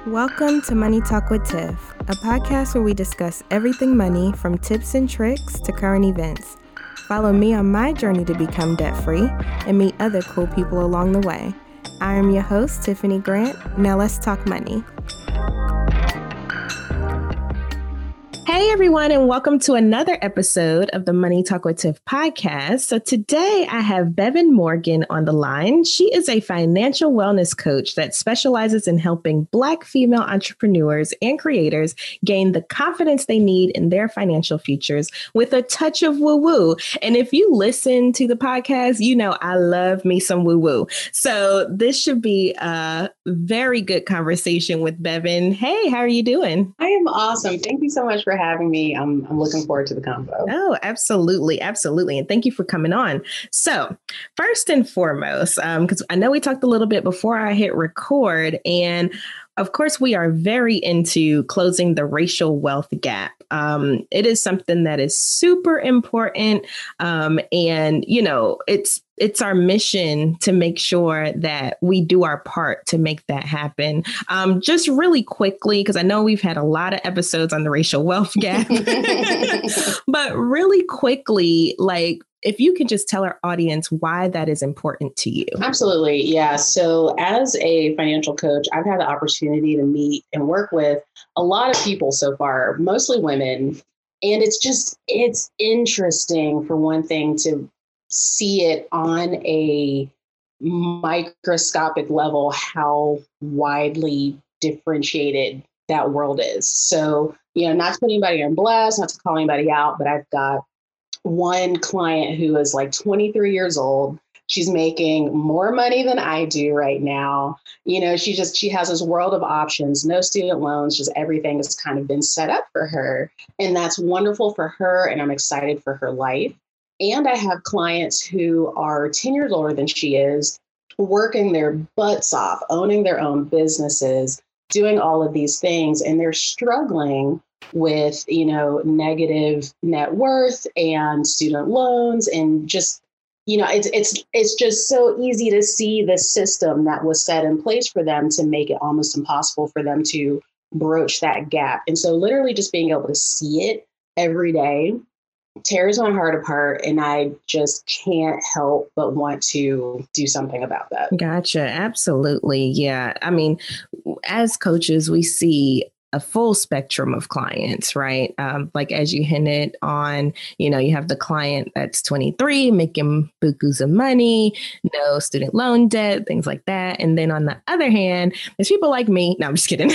Welcome to Money Talk with Tiff, a podcast where we discuss everything money from tips and tricks to current events. Follow me on my journey to become debt-free and meet other cool people along the way. I am your host, Tiffany Grant. Now let's talk money. Hey everyone, and welcome to another episode of the Money Talk with Tiff podcast. So today I have Bevan Morgan on the line. She is a financial wellness coach that specializes in helping Black female entrepreneurs and creators gain the confidence they need in their financial futures with a touch of woo-woo. And if you listen to the podcast, you know I love me some woo-woo. So this should be a very good conversation with Bevan. Hey, how are you doing? I am awesome. Thank you so much for having me. I'm looking forward to the convo. Oh, absolutely. Absolutely. And thank you for coming on. So first and foremost, because I know we talked a little bit before I hit record, and of course, we are very into closing the racial wealth gap. It is something that is super important. And, you know, it's our mission to make sure that we do our part to make that happen. Just really quickly, because I know we've had a lot of episodes on the racial wealth gap, but really quickly, like, if you can just tell our audience why that is important to you. Absolutely. Yeah. So as a financial coach, I've had the opportunity to meet and work with a lot of people so far, mostly women. And it's interesting, for one thing, to see it on a microscopic level, how widely differentiated that world is. So, not to put anybody on blast, not to call anybody out, but I've got one client who is like 23 years old. She's making more money than I do right now. She has this world of options, no student loans, just everything has kind of been set up for her. And that's wonderful for her. And I'm excited for her life. And I have clients who are 10 years older than she is, working their butts off, owning their own businesses, doing all of these things. And they're struggling with, negative net worth and student loans, and just, it's just so easy to see the system that was set in place for them to make it almost impossible for them to broach that gap. And so literally just being able to see it every day tears my heart apart, and I just can't help but want to do something about that. Gotcha. Absolutely. Yeah. I mean, as coaches, we see a full spectrum of clients, right? Like as you hinted on, you have the client that's 23, making bukus of money, no student loan debt, things like that. And then on the other hand, there's people like me. No, I'm just kidding.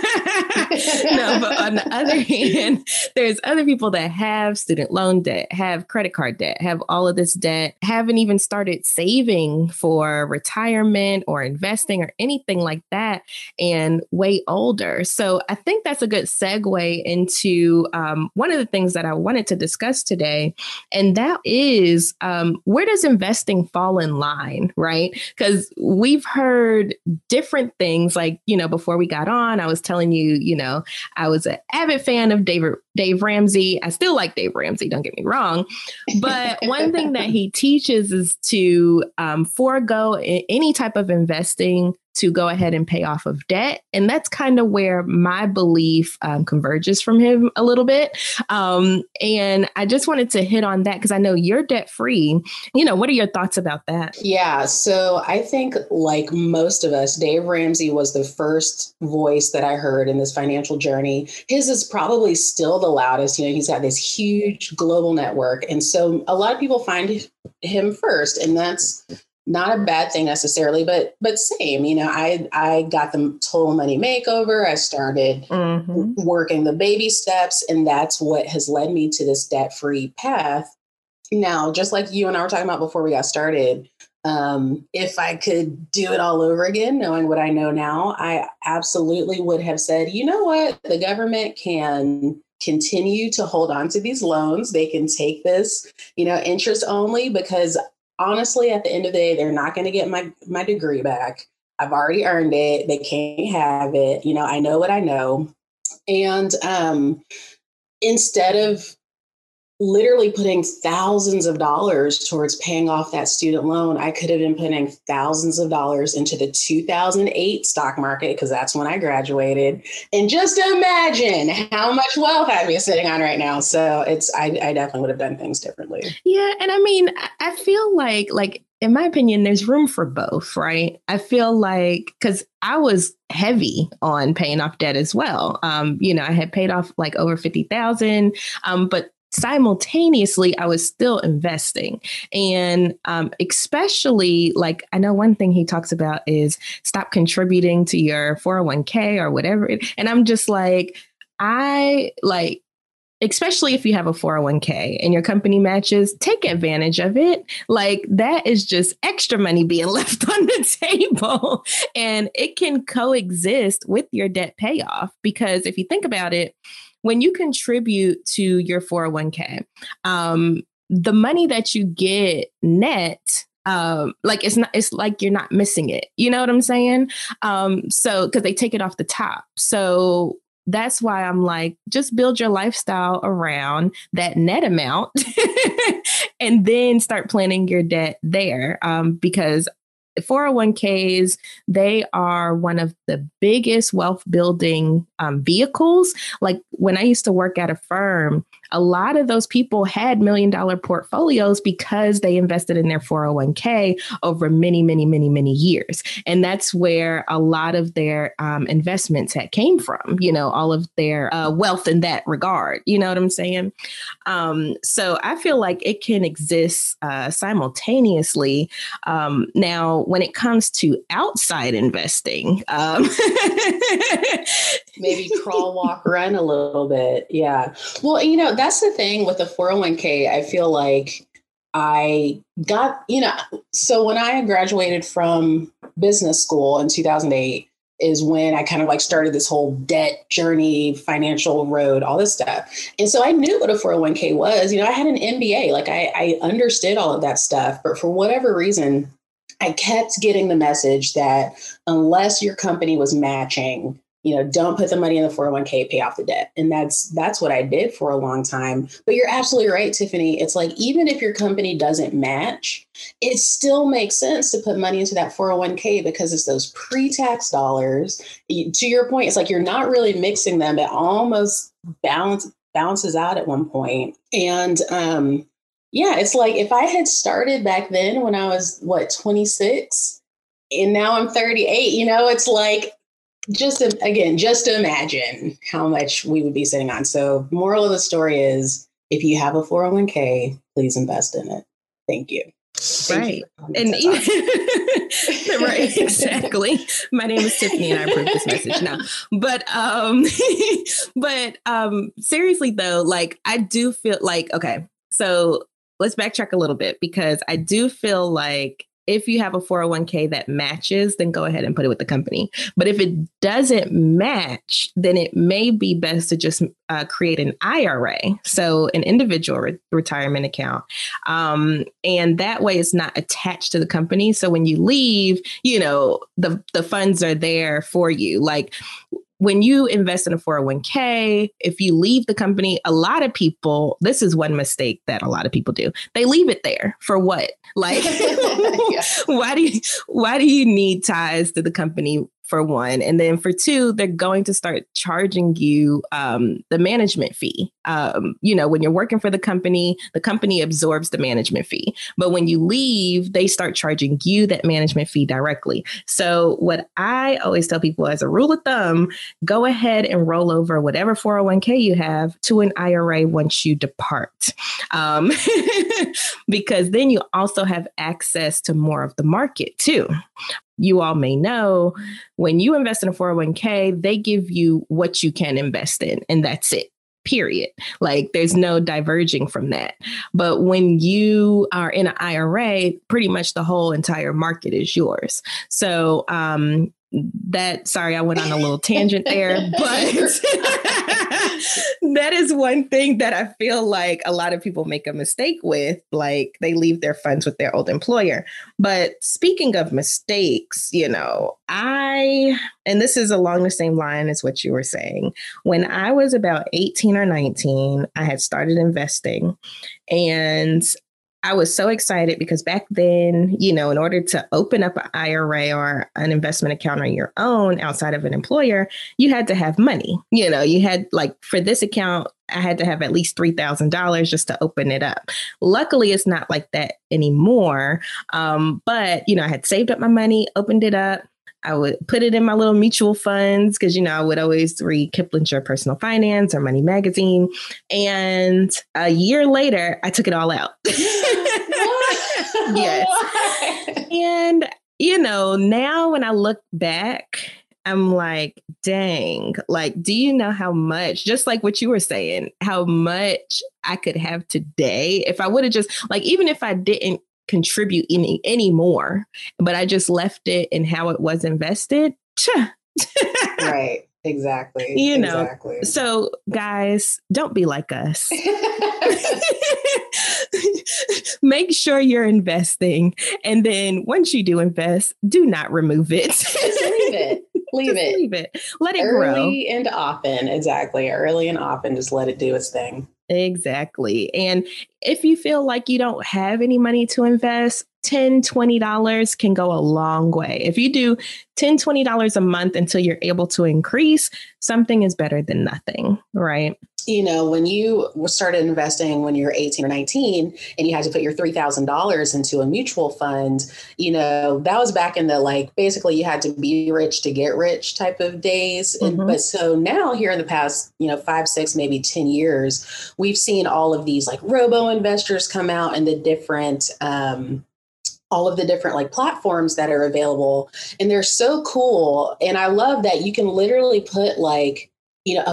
No, but on the other hand, there's other people that have student loan debt, have credit card debt, have all of this debt, haven't even started saving for retirement or investing or anything like that, and way older. So I think that's a good segue into one of the things that I wanted to discuss today. And that is, where does investing fall in line, right? Because we've heard different things, like, before we got on, I was telling you, I was an avid fan of Dave Ramsey. I still like Dave Ramsey, don't get me wrong. But one thing that he teaches is to forego any type of investing to go ahead and pay off of debt. And that's kind of where my belief converges from him a little bit. And I just wanted to hit on that because I know you're debt free. What are your thoughts about that? Yeah. So I think, like most of us, Dave Ramsey was the first voice that I heard in this financial journey. His is probably still the loudest. He's got this huge global network. And so a lot of people find him first, and that's not a bad thing necessarily, but same, I got the Total Money Makeover. I started working the baby steps, and that's what has led me to this debt-free path. Now, just like you and I were talking about before we got started, if I could do it all over again, knowing what I know now, I absolutely would have said, you know what, the government can continue to hold on to these loans. They can take this, interest only, because honestly, at the end of the day, they're not going to get my degree back. I've already earned it. They can't have it. I know what I know. And instead of literally putting thousands of dollars towards paying off that student loan. I could have been putting thousands of dollars into the 2008 stock market, because that's when I graduated. And just imagine how much wealth I'd be sitting on right now. So I definitely would have done things differently. Yeah. And I mean, I feel like, in my opinion, there's room for both, right? I feel like, because I was heavy on paying off debt as well. I had paid off like over 50,000, but simultaneously, I was still investing. And especially, like, I know one thing he talks about is stop contributing to your 401k or whatever. And I'm just like, especially if you have a 401k and your company matches, take advantage of it. Like, that is just extra money being left on the table. And it can coexist with your debt payoff. Because if you think about it, when you contribute to your 401k, the money that you get net, it's like you're not missing it. You know what I'm saying? So because they take it off the top. So that's why I'm like, just build your lifestyle around that net amount and then start planning your debt there. Because 401ks, they are one of the biggest wealth building vehicles. Like, when I used to work at a firm, a lot of those people had $1 million portfolios because they invested in their 401k over many, many, many, many years. And that's where a lot of their investments came from, all of their wealth in that regard. You know what I'm saying? So I feel like it can exist simultaneously. Now, when it comes to outside investing, maybe crawl, walk, run a little bit. Yeah. Well, that's the thing with the 401k. I feel like I got, so when I graduated from business school in 2008 is when I kind of like started this whole debt journey, financial road, all this stuff. And so I knew what a 401k was. I had an MBA, like I understood all of that stuff, but for whatever reason, I kept getting the message that unless your company was matching, don't put the money in the 401k, pay off the debt. And that's what I did for a long time. But you're absolutely right, Tiffany. It's like, even if your company doesn't match, it still makes sense to put money into that 401k because it's those pre-tax dollars. To your point, it's like you're not really mixing them. It almost balances out at one point. And it's like, if I had started back then when I was 26 and now I'm 38, it's like, just imagine how much we would be sitting on. So moral of the story is, if you have a 401k, please invest in it. Thank you. Right. And right, exactly. My name is Tiffany and I approve this message now. But seriously though, like, I do feel like, okay, so let's backtrack a little bit, because I do feel like if you have a 401k that matches, then go ahead and put it with the company. But if it doesn't match, then it may be best to just create an IRA. So an individual retirement account. And that way it's not attached to the company. So when you leave, the funds are there for you. Like, when you invest in a 401k, if you leave the company, a lot of people, this is one mistake that a lot of people do. They leave it there for what? Like, why do you need ties to the company, for one? And then for two, they're going to start charging you the management fee. When you're working for the company absorbs the management fee. But when you leave, they start charging you that management fee directly. So what I always tell people as a rule of thumb, go ahead and roll over whatever 401k you have to an IRA once you depart. Because then you also have access to more of the market too. You all may know, when you invest in a 401k, they give you what you can invest in, and that's it. Period. Like, there's no diverging from that. But when you are in an IRA, pretty much the whole entire market is yours. So sorry, I went on a little tangent there, but That is one thing that I feel like a lot of people make a mistake with, like they leave their funds with their old employer. But speaking of mistakes, and this is along the same line as what you were saying, when I was about 18 or 19, I had started investing, and I was so excited because back then, in order to open up an IRA or an investment account on your own outside of an employer, you had to have money. You had, like, for this account, I had to have at least $3,000 just to open it up. Luckily, it's not like that anymore. But, I had saved up my money, opened it up. I would put it in my little mutual funds because, I would always read Kiplinger's Personal Finance or Money Magazine. And a year later, I took it all out. Yes. And, now when I look back, I'm like, dang, like, do you know how much, just like what you were saying, how much I could have today if I would have just, like, even if I didn't contribute any more, but I just left it in how it was invested. Right. Exactly. Exactly. So guys, don't be like us. Make sure you're investing. And then once you do invest, do not remove it. Just leave it. Leave it. Let it grow. Early and often. Exactly. Early and often. Just let it do its thing. Exactly. And if you feel like you don't have any money to invest, $10, $20 can go a long way. If you do $10, $20 a month until you're able to increase, something is better than nothing, right? When you started investing when you were 18 or 19 and you had to put your $3,000 into a mutual fund, that was back in the, basically you had to be rich to get rich type of days. Mm-hmm. But so now here in the past, 5, 6, maybe 10 years, we've seen all of these robo investors come out and the different, all of the different platforms that are available. And they're so cool. And I love that you can literally put a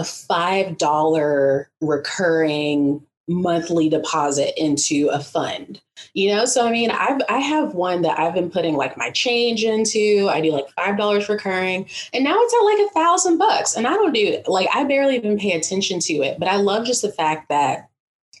$5 recurring monthly deposit into a fund, So, I have one that I've been putting my change into. I do $5 recurring, and now it's at $1,000. And I don't do I barely even pay attention to it, but I love just the fact that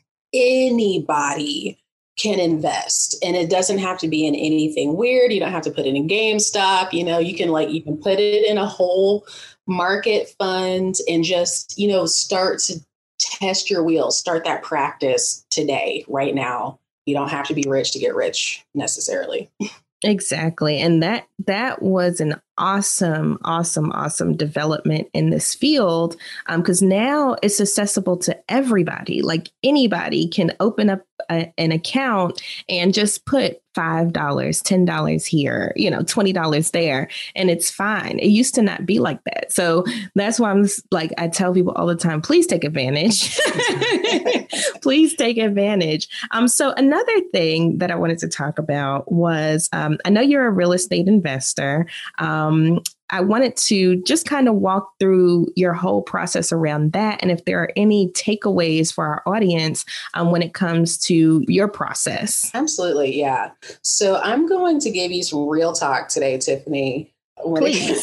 anybody can invest, and it doesn't have to be in anything weird. You don't have to put it in GameStop. You can put it in a whole market fund and just, start to test your wheels, start that practice today, right now. You don't have to be rich to get rich necessarily. Exactly. And that was an awesome development in this field, because now it's accessible to everybody. Anybody can open up an account and just put $5, $10 here, $20 there, and it's fine. It used to not be like that. So that's why I tell people all the time, please take advantage. Please take advantage. So another thing that I wanted to talk about was, I know you're a real estate investor. I wanted to just kind of walk through your whole process around that, and if there are any takeaways for our audience when it comes to your process. Absolutely, yeah. So I'm going to give you some real talk today, Tiffany. Please.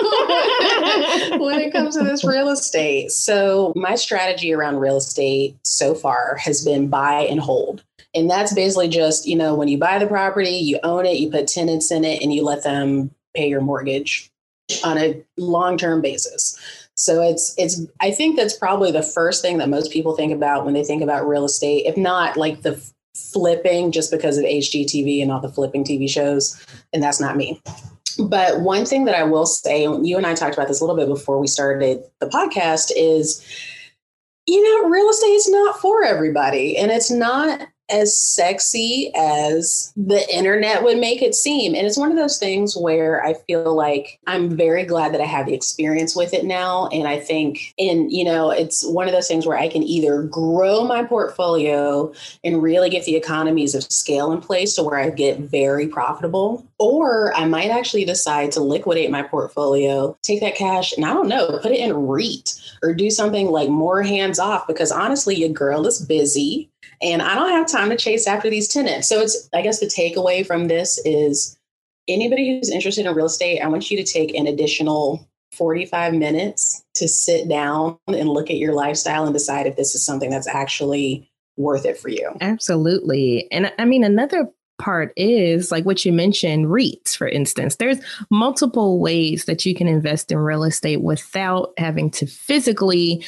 When it comes to this real estate. So my strategy around real estate so far has been buy and hold. And that's basically just, when you buy the property, you own it, you put tenants in it, and you let them pay your mortgage on a long-term basis. So it's I think that's probably the first thing that most people think about when they think about real estate, if not the flipping, just because of HGTV and all the flipping TV shows. And that's not me. But one thing that I will say, you and I talked about this a little bit before we started the podcast, is, real estate is not for everybody, and it's not as sexy as the internet would make it seem. And it's one of those things where I feel like I'm very glad that I have the experience with it now. And I think, it's one of those things where I can either grow my portfolio and really get the economies of scale in place to where I get very profitable, or I might actually decide to liquidate my portfolio, take that cash, and I don't know, put it in a REIT or do something more hands off, because honestly, your girl is busy. And I don't have time to chase after these tenants. So I guess the takeaway from this is, anybody who's interested in real estate, I want you to take an additional 45 minutes to sit down and look at your lifestyle and decide if this is something that's actually worth it for you. Absolutely. And I mean, another part is like what you mentioned, REITs, for instance. There's multiple ways that you can invest in real estate without having to physically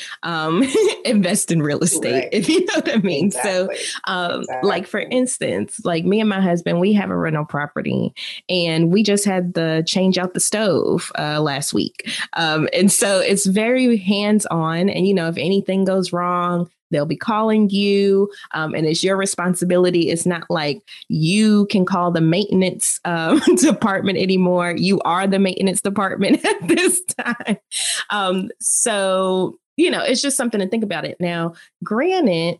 invest in real estate, if you know what I mean. Exactly. So like, for instance, like me and my husband, we have a rental property and we just had to change out the stove last week. And so it's very hands-on. And, you know, if anything goes wrong, they'll be calling you, and it's your responsibility. It's not like you can call the maintenance department anymore. You are the maintenance department at this time. So, you know, it's just something to think about it. Now, granted,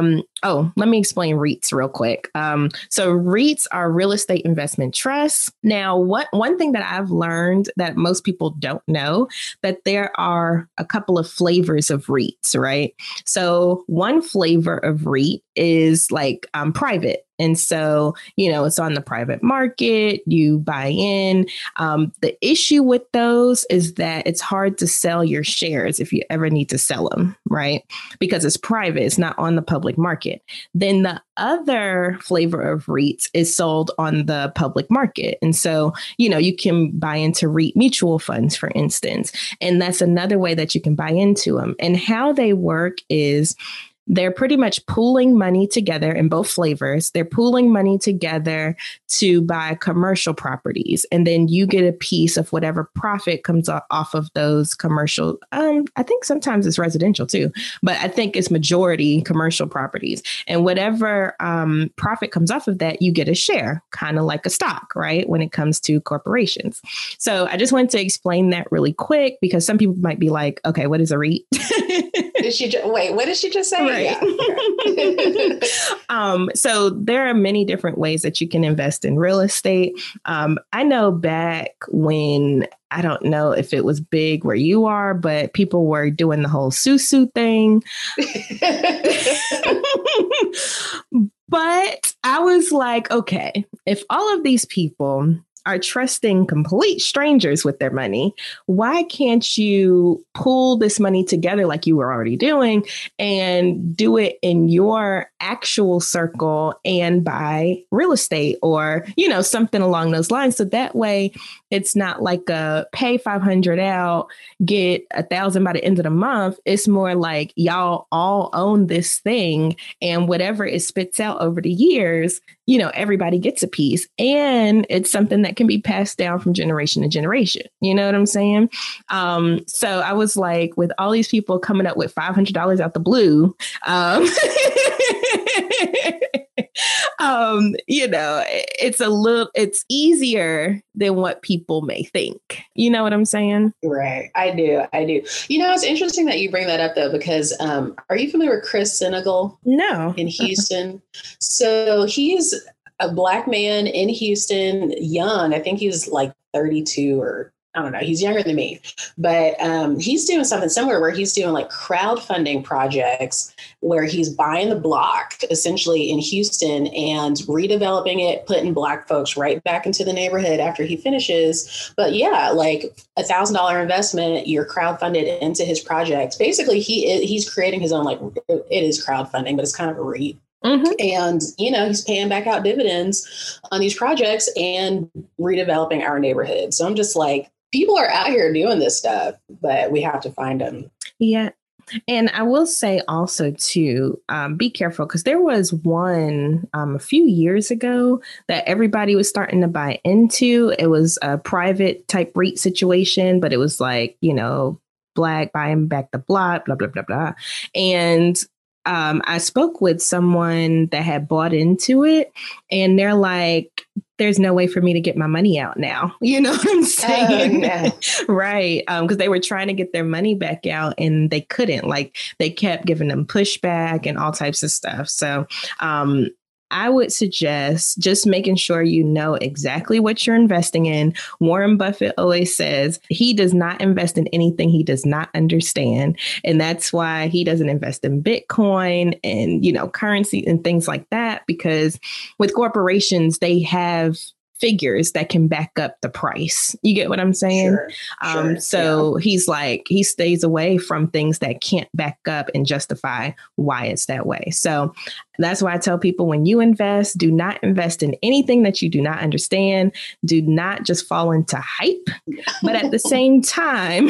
let me explain REITs real quick. So REITs are real estate investment trusts. Now, one thing that I've learned that most people don't know, that there are a couple of flavors of REITs, right? So one flavor of REIT is like private. And so, you know, it's on the private market, you buy in. The issue with those is that it's hard to sell your shares if you ever need to sell them, right? Because it's private, it's not on the public market. Then the other flavor of REITs is sold on the public market. And so, you know, you can buy into REIT mutual funds, for instance. And that's another way that you can buy into them. And how they work is they're pretty much pooling money together in both flavors. They're pooling money together to buy commercial properties. And then you get a piece of whatever profit comes off of those commercial. I think sometimes it's residential too, but I think it's majority commercial properties. And whatever profit comes off of that, you get a share, kind of like a stock, right? When it comes to corporations. So I just wanted to explain that really quick because some people might be like, okay, what is a REIT? What did she just say? Right. Yeah. So there are many different ways that you can invest in real estate. I know back when, I don't know if it was big where you are, but people were doing the whole Susu thing. But I was like, okay, if all of these people are trusting complete strangers with their money, why can't you pull this money together like you were already doing and do it in your actual circle and buy real estate or, you know, something along those lines. So that way it's not like a pay 500 out, get 1,000 by the end of the month. It's more like y'all all own this thing and whatever it spits out over the years, you know, everybody gets a piece and it's something that can be passed down from generation to generation. You know what I'm saying? So I was like, with all these people coming up with $500 out the blue, you know, it's easier than what people may think. You know what I'm saying? Right. I do. You know, it's interesting that you bring that up though, because are you familiar with Chris Senegal? No. In Houston. So he's a Black man in Houston, young. I think he's like 32 or I don't know. He's younger than me, but he's doing something similar where he's doing like crowdfunding projects where he's buying the block essentially in Houston and redeveloping it, putting Black folks right back into the neighborhood after he finishes. But yeah, like $1,000 investment, you're crowdfunded into his projects. Basically, he's creating his own, like it is crowdfunding, but it's kind of a REIT. Mm-hmm. And, you know, he's paying back out dividends on these projects and redeveloping our neighborhood. So I'm just like, people are out here doing this stuff, but we have to find them. Yeah. And I will say also, too, be careful, because there was one a few years ago that everybody was starting to buy into. It was a private type REIT situation, but it was like, you know, Black buying back the block, blah, blah, blah, blah. And I spoke with someone that had bought into it and they're like, there's no way for me to get my money out now. You know what I'm saying? Yeah. Right. Because they were trying to get their money back out and they couldn't. Like they kept giving them pushback and all types of stuff. So I would suggest just making sure you know exactly what you're investing in. Warren Buffett always says he does not invest in anything he does not understand. And that's why he doesn't invest in Bitcoin and, you know, currency and things like that, because with corporations, they have figures that can back up the price. You get what I'm saying? Sure. He's like, he stays away from things that can't back up and justify why it's that way. So that's why I tell people, when you invest, do not invest in anything that you do not understand. Do not just fall into hype. But at the same time,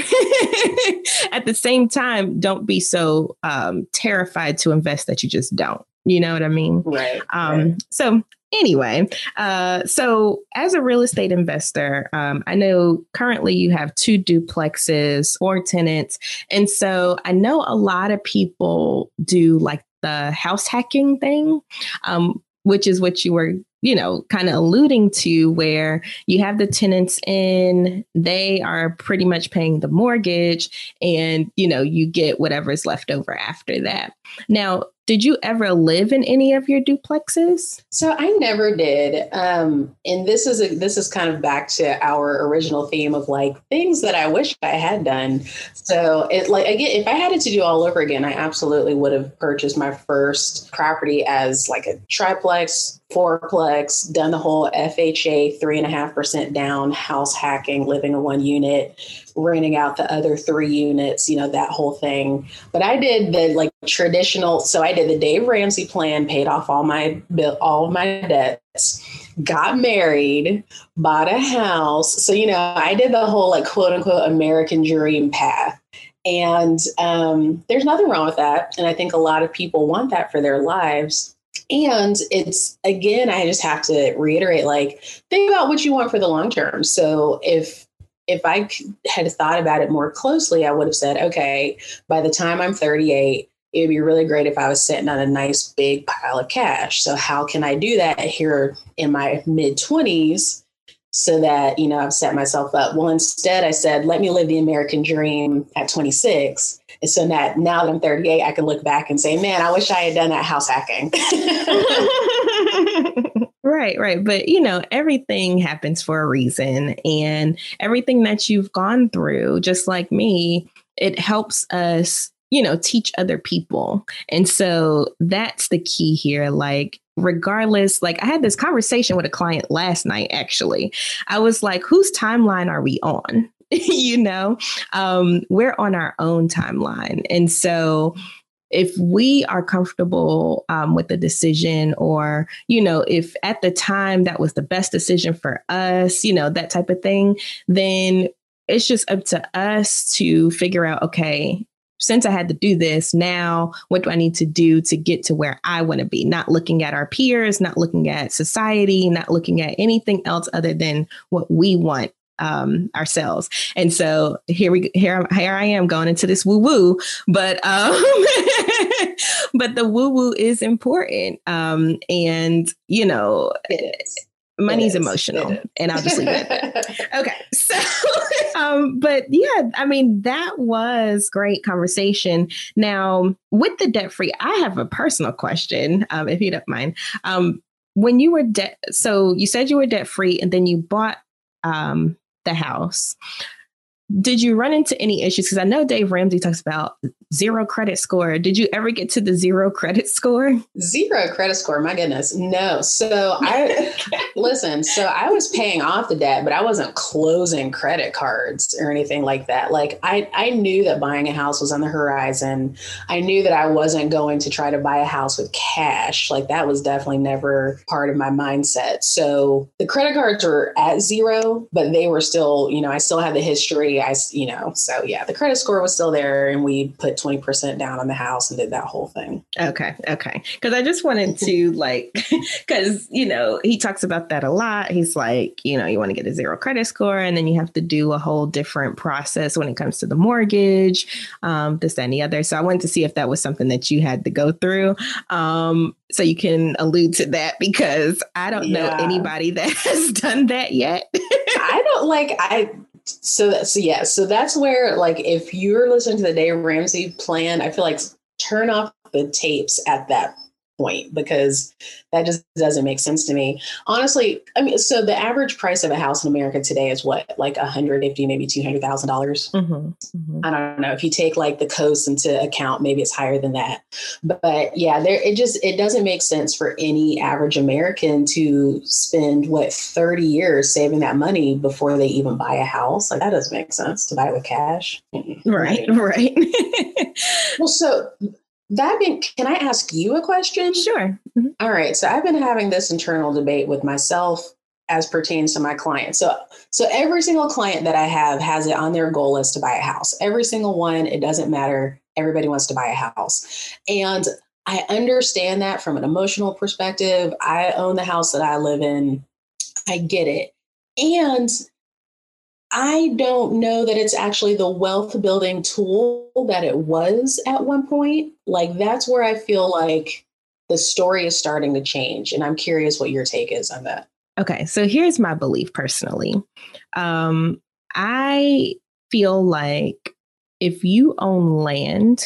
don't be so terrified to invest that you just don't. You know what I mean? Right. So anyway, so as a real estate investor, I know currently you have 2 duplexes, 4 tenants. And so I know a lot of people do like the house hacking thing, which is what you were, kind of alluding to, where you have the tenants in, they are pretty much paying the mortgage, and, you get whatever's left over after that. Now, did you ever live in any of your duplexes? So I never did. And this is kind of back to our original theme of like things that I wish I had done. So if I had it to do all over again, I absolutely would have purchased my first property as like a triplex, fourplex, done the whole FHA 3.5% down, house hacking, living in 1 unit, renting out the other 3 units, that whole thing. But I did the traditional. So I did the Dave Ramsey plan, paid off all of my debts, got married, bought a house. So, I did the whole quote unquote American dream path. And there's nothing wrong with that. And I think a lot of people want that for their lives. And it's, again, I just have to reiterate, think about what you want for the long term. So if I had thought about it more closely, I would have said, okay, by the time I'm 38, it would be really great if I was sitting on a nice big pile of cash. So how can I do that here in my mid-20s so that, I've set myself up? Well, instead I said, let me live the American dream at 26. And so now that I'm 38, I can look back and say, man, I wish I had done that house hacking. Right. But, everything happens for a reason, and everything that you've gone through, just like me, it helps us, teach other people. And so that's the key here. Regardless, I had this conversation with a client last night, actually. I was like, whose timeline are we on? We're on our own timeline. And so if we are comfortable with the decision, or, if at the time that was the best decision for us, that type of thing, then it's just up to us to figure out, okay, since I had to do this, now what do I need to do to get to where I want to be? Not looking at our peers, not looking at society, not looking at anything else other than what we want ourselves. And so here I am going into this woo woo, but but the woo woo is important. And it is. Money's emotional, and I'll just leave it at that. Okay. So, but yeah, I mean, that was great conversation. Now, with the debt free, I have a personal question, if you don't mind. When you were so you said you were debt free, and then you bought the house. Did you run into any issues? Because I know Dave Ramsey talks about 0 credit score. Did you ever get to the 0 credit score? 0 credit score. My goodness. No. So listen, so I was paying off the debt, but I wasn't closing credit cards or anything like that. I knew that buying a house was on the horizon. I knew that I wasn't going to try to buy a house with cash. That was definitely never part of my mindset. So the credit cards were at 0, but they were still, I still had the history. So yeah, the credit score was still there, and we put 20% down on the house and did that whole thing. Okay. Because I just wanted to because, he talks about that a lot. He's like, you want to get a 0 credit score, and then you have to do a whole different process when it comes to the mortgage, this, that, and the other. So I wanted to see if that was something that you had to go through. So you can allude to that, because I don't know anybody that has done that yet. So that's where, if you're listening to the Dave Ramsey plan, I feel like turn off the tapes at that point, because that just doesn't make sense to me. Honestly, I mean, so the average price of a house in America today is what, like 150, maybe $200,000. I don't know. If you take like the coast into account, maybe it's higher than that. But yeah, it doesn't make sense for any average American to spend 30 years saving that money before they even buy a house. Like, that doesn't make sense to buy it with cash. Right. Well, so can I ask you a question? Sure. All right. So I've been having this internal debate with myself as pertains to my clients. So every single client that I have has it on their goal list to buy a house. Every single one, it doesn't matter. Everybody wants to buy a house. And I understand that from an emotional perspective. I own the house that I live in. I get it. And I don't know that it's actually the wealth building tool that it was at one point. Like, that's where I feel like the story is starting to change. And I'm curious what your take is on that. Okay, so here's my belief personally. I feel like if you own land,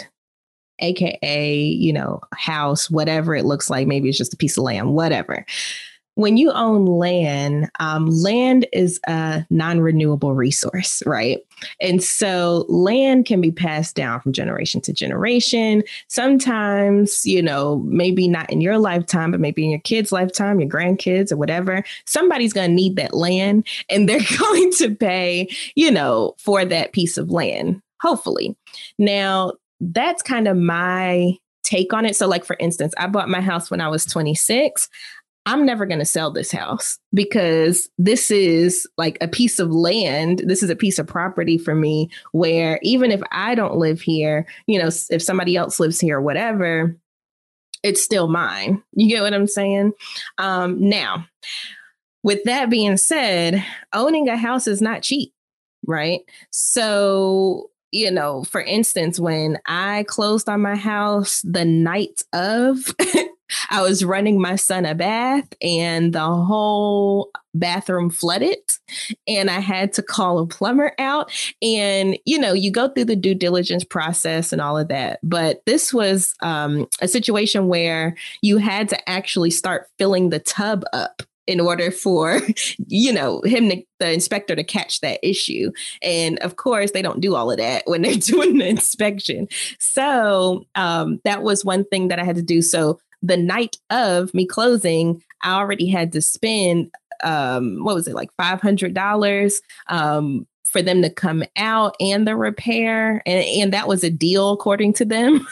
AKA, house, whatever it looks like, maybe it's just a piece of land, whatever. When you own land, land is a non-renewable resource, right? And so land can be passed down from generation to generation. Sometimes, maybe not in your lifetime, but maybe in your kid's lifetime, your grandkids or whatever, somebody's going to need that land and they're going to pay, for that piece of land, hopefully. Now, that's kind of my take on it. So like, for instance, I bought my house when I was 26. I'm never going to sell this house because this is like a piece of land. This is a piece of property for me where even if I don't live here, if somebody else lives here or whatever, it's still mine. You get what I'm saying? Now, with that being said, owning a house is not cheap, right? So, for instance, when I closed on my house the night of, I was running my son a bath and the whole bathroom flooded and I had to call a plumber out. And, you go through the due diligence process and all of that. But this was a situation where you had to actually start filling the tub up in order for, the inspector to catch that issue. And of course, they don't do all of that when they're doing the inspection. So that was one thing that I had to do. So the night of me closing, I already had to spend, like $500 for them to come out and the repair. And that was a deal according to them.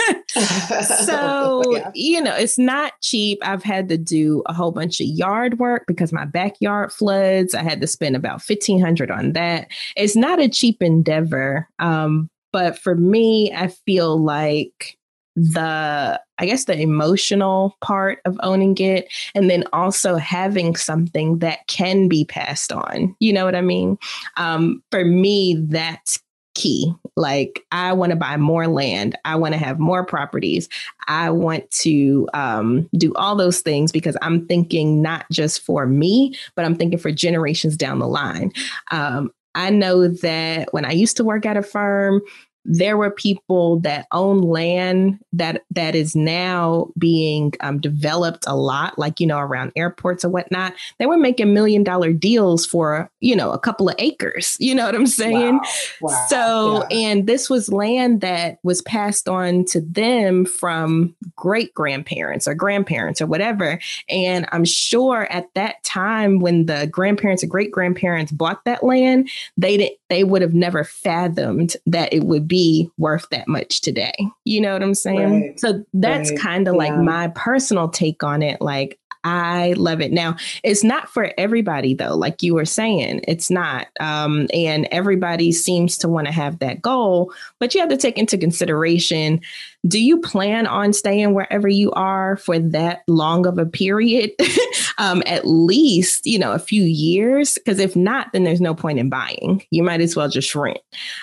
So, yeah. It's not cheap. I've had to do a whole bunch of yard work because my backyard floods. I had to spend about $1,500 on that. It's not a cheap endeavor. But for me, I feel like the emotional part of owning it, and then also having something that can be passed on. You know what I mean? For me, that's key. Like, I want to buy more land. I want to have more properties. I want to do all those things because I'm thinking not just for me, but I'm thinking for generations down the line. I know that when I used to work at a firm, there were people that own land that is now being developed a lot, like, around airports or whatnot. They were making $1 million deals for, a couple of acres. You know what I'm saying? Wow. So, yeah. And this was land that was passed on to them from great grandparents or grandparents or whatever. And I'm sure at that time when the grandparents and great grandparents bought that land, they would have never fathomed that it would be worth that much today. You know what I'm saying? Right. So that's kind of like my personal take on it. Like, I love it. Now, it's not for everybody, though, like you were saying, it's not. And everybody seems to want to have that goal, but you have to take into consideration, do you plan on staying wherever you are for that long of a period? At least, a few years, because if not, then there's no point in buying. You might as well just rent.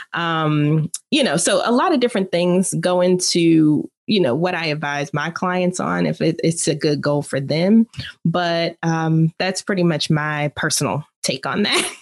So a lot of different things go into what I advise my clients on if it's a good goal for them. But that's pretty much my personal take on that.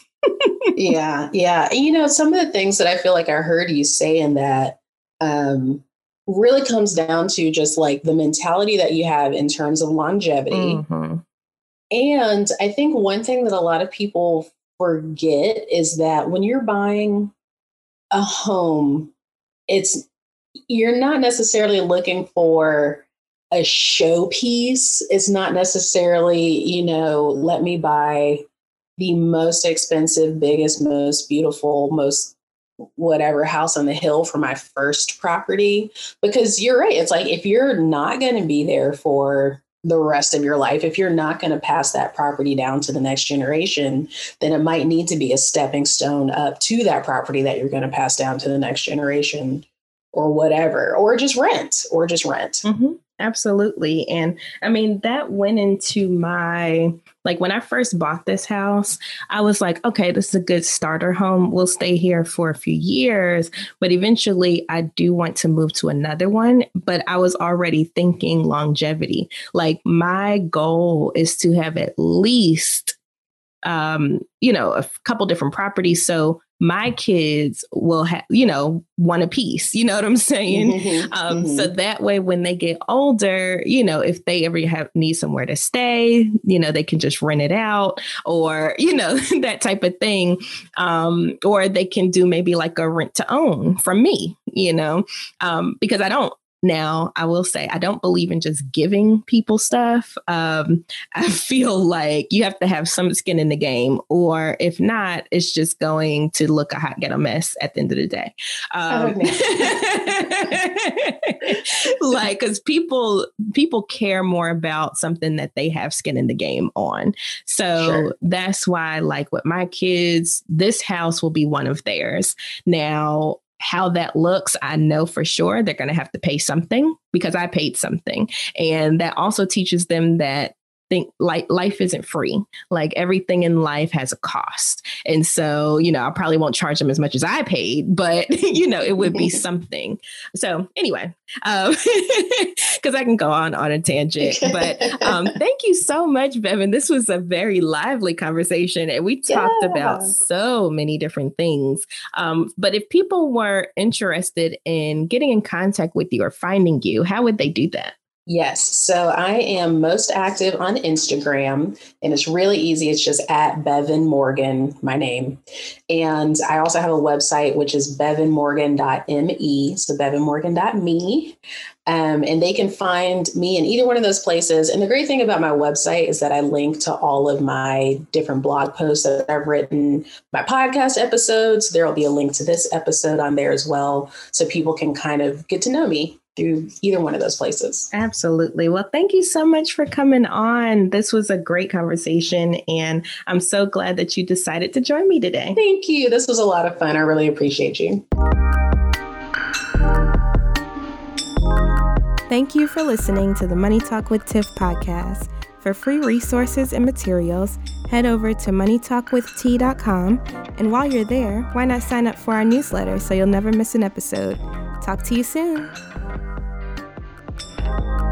Yeah. And, some of the things that I feel like I heard you say in that really comes down to just like the mentality that you have in terms of longevity. Mm-hmm. And I think one thing that a lot of people forget is that when you're buying a home, you're not necessarily looking for a showpiece. It's not necessarily, let me buy the most expensive, biggest, most beautiful, most whatever house on the hill for my first property. Because you're right. It's like, if you're not going to be there for the rest of your life, if you're not going to pass that property down to the next generation, then it might need to be a stepping stone up to that property that you're going to pass down to the next generation or whatever, or just rent. Mm-hmm. Absolutely. And I mean, that went into when I first bought this house, I was like, okay, this is a good starter home. We'll stay here for a few years, but eventually I do want to move to another one. But I was already thinking longevity. Like, my goal is to have at least, a couple different properties. So my kids will have, one a piece, you know what I'm saying? So that way, when they get older, if they ever need somewhere to stay, they can just rent it out, or, that type of thing. Or they can do maybe like a rent to own from me, because Now, I will say, I don't believe in just giving people stuff. I feel like you have to have some skin in the game, or if not, it's just going to look a hot ghetto mess at the end of the day. Because people care more about something that they have skin in the game on. So That's why, like with my kids, this house will be one of theirs. Now, how that looks, I know for sure they're going to have to pay something because I paid something. And that also teaches them that life isn't free. Like, everything in life has a cost. And so, I probably won't charge them as much as I paid, but, it would be something. So anyway, because I can go on a tangent, but thank you so much, Bevan. This was a very lively conversation, and we talked about so many different things. But if people were interested in getting in contact with you or finding you, how would they do that? Yes. So I am most active on Instagram, and it's really easy. It's just at Bevan Morgan, my name. And I also have a website, which is bevanmorgan.me. So bevanmorgan.me. And they can find me in either one of those places. And the great thing about my website is that I link to all of my different blog posts that I've written, my podcast episodes. There'll be a link to this episode on there as well, so people can kind of get to know me through either one of those places. Absolutely. Well, thank you so much for coming on. This was a great conversation, and I'm so glad that you decided to join me today. Thank you. This was a lot of fun. I really appreciate you. Thank you for listening to the Money Talk with Tiff podcast. For free resources and materials, head over to moneytalkwitht.com. And while you're there, why not sign up for our newsletter so you'll never miss an episode? Talk to you soon.